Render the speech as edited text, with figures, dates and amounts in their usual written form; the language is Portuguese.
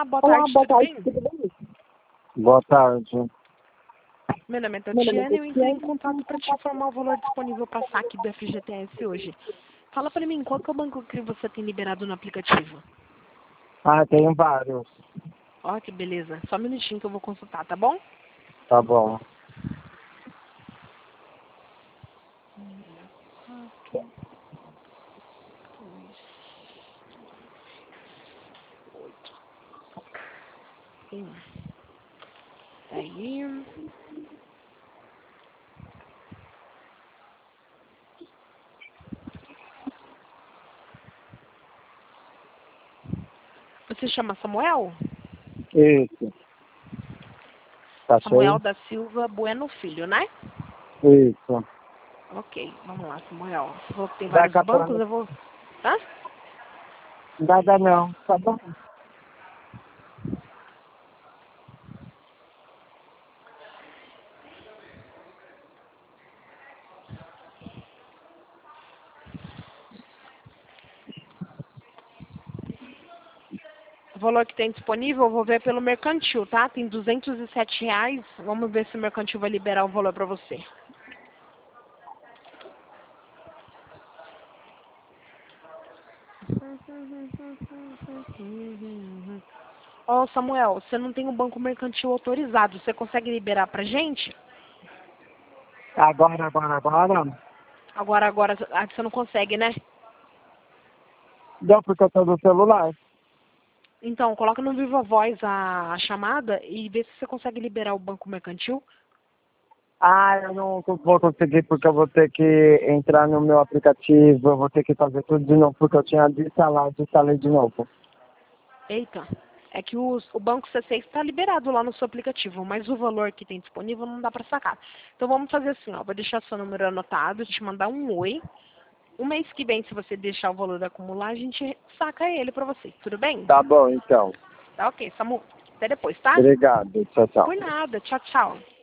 boa tarde, tudo bem? Boa tarde. Meu nome é Tatiana e eu entrei em contato para te informar o valor disponível para saque do FGTS hoje. Fala para mim, qual que é o banco que você tem liberado no aplicativo? Ah, tenho vários. Ó, que beleza. Só um minutinho que eu vou consultar, tá bom? Tá bom. Aí. Você chama Samuel? Isso. Tá Samuel cheio? da Silva Bueno Filho, né? Isso. Ok, vamos lá, Samuel. Você falou que tem Dá vários capô, bancos, eu vou... Hã? Dá não. Tá bom. O valor que tem disponível, eu vou ver pelo mercantil, tá? Tem R$ 207. Vamos ver se o mercantil vai liberar o valor para você. Ó, Samuel, você não tem um banco mercantil autorizado. Você consegue liberar pra gente? Agora. Agora, você não consegue, né? Não, porque eu tô no celular. Então, coloca no Viva Voz a chamada e vê se você consegue liberar o banco mercantil. Ah, eu não vou conseguir porque eu vou ter que entrar no meu aplicativo, eu vou ter que fazer tudo de novo, porque eu tinha desinstalei de novo. Eita, é que o banco C6 está liberado lá no seu aplicativo, mas o valor que tem disponível não dá para sacar. Então vamos fazer assim, ó, vou deixar seu número anotado, te mandar um oi. Um mês que vem, se você deixar o valor acumular, a gente saca ele para você, tudo bem? Tá bom, então. Tá ok, Samu. Até depois, tá? Obrigado. Tchau, tchau. Por nada, tchau, tchau.